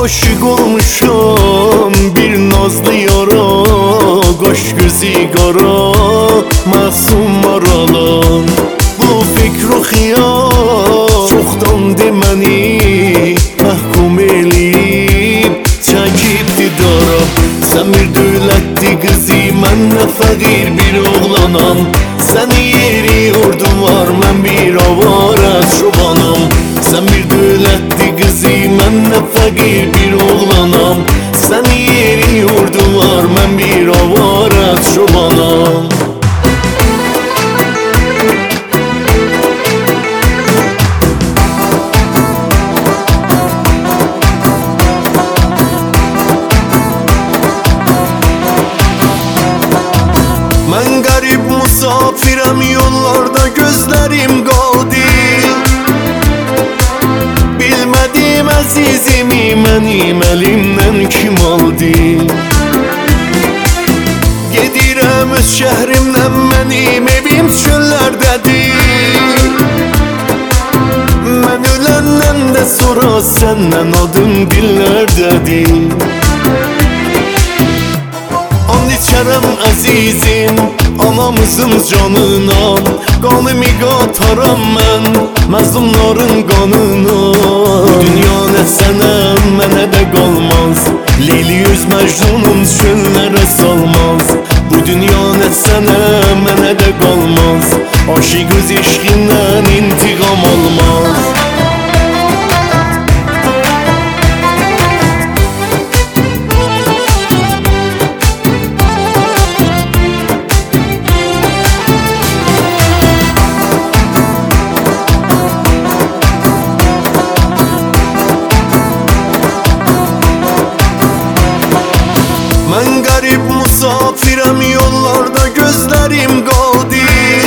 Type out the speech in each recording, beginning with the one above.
aşık olmuşum bir nazlı yara, Qaş gözü qara, masum maralan. Bu fikr o xiyal çoxdan deməni məhkum eləyib çəkib didara. Sən bir dövlətli qızı, mən nə fəqir bir oğlanam. Səni yeri yurdum var, mən bir avara çobanam. Sən bir dövlətli qızı, mən nə fəqir bir oğlanam. Səni yeri yurdum var, mən bir avara çobanam. Mən qərib musafirəm, yollarda gözlərim qaldı. Bilmədim əzizimi mənim əlimdən kim aldı. Gedirəm öz şəhrimdən, mənim evim çöllərdədir. Mən öləndən də sonra səndən adım dillərdədir. And içərəm əzizim, anamızın canına. Qanımı qataram mən məzlumların qanına. Bu dünya nə sənə, mənə də qalmaz. Leyli yüz Məcnunun çöllərə salmaz. Bu dünya nə sənə, mənə də qalmaz. Aşiq öz eşqindən intiqam almaz. Mən qərib musafirəm, yollarda gözlərim qaldı.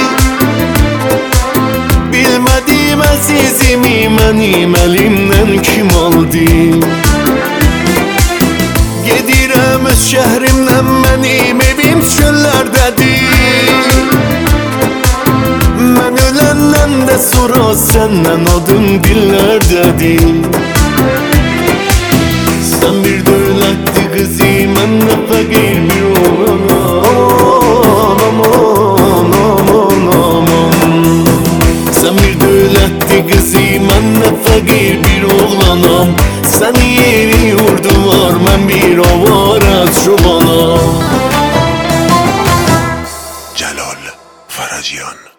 Bilmədim əzizimi mənim əlimdən kim aldı. Gedirəm öz şəhrimdən, mənim evim çöllərdədir. Mən öləndən də sonra səndən adım dillərdədir. Sən bir dövlətli qızı, mən nə fəqir bir oğlanam. Aman, aman, aman. Sən bir dövlətli qızı, mən nə fəqir bir oğlanam. Səni yeri yurdum var, mən bir avara çobanam. Celal Faraciyan.